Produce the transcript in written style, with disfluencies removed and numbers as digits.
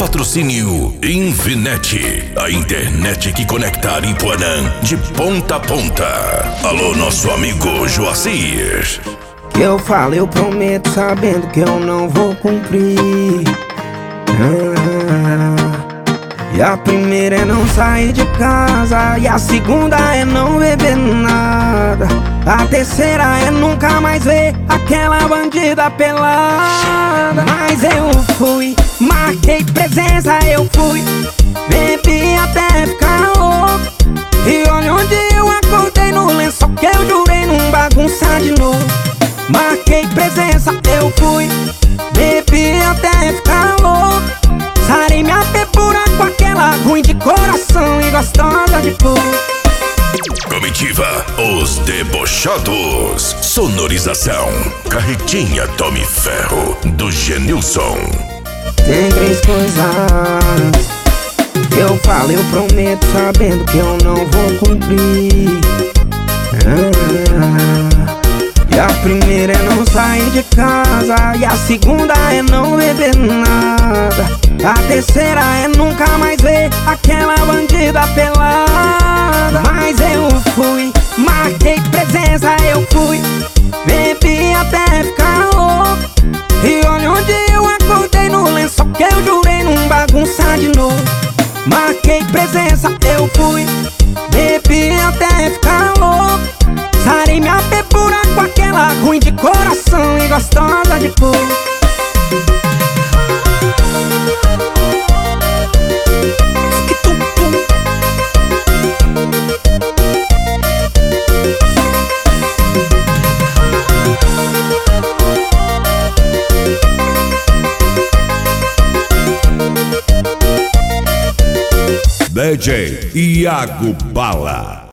Patrocínio Infinet, a internet que conecta Aripuanã de ponta a ponta. Alô, nosso amigo Joacir. Que eu falo, eu prometo, sabendo que eu não vou cumprir. E a primeira é não sair de casa, e a segunda é não beber nada. A terceira é nunca mais ver aquela bandida pelada. Mas eu fui, marquei presença, eu fui, bebi até ficar louco. E olha onde eu acordei, no lençol que eu jurei não bagunçar de novo. Marquei presença, eu fui, bebi até ficar louco. Sarei minha pepura com aquela ruim de coração e gostosa de cor. Comitiva Os Debochados. Sonorização Carretinha Tome Ferro do Genilson. Tem três coisas que eu falo, eu prometo, sabendo que eu não vou cumprir. E a primeira é não sair de casa, e a segunda é não beber nada. A terceira é nunca mais ver aquela bandida pelada. Mas eu fui, marquei presença, eu fui, bebi até ficar louco. E olha onde eu acordei, no lençol que eu jurei não bagunçar de novo. Marquei presença, eu fui, bebi até ficar louco. Sarei minha pepura com aquela ruim de coração e gostosa de cor. DJ Iago Bala.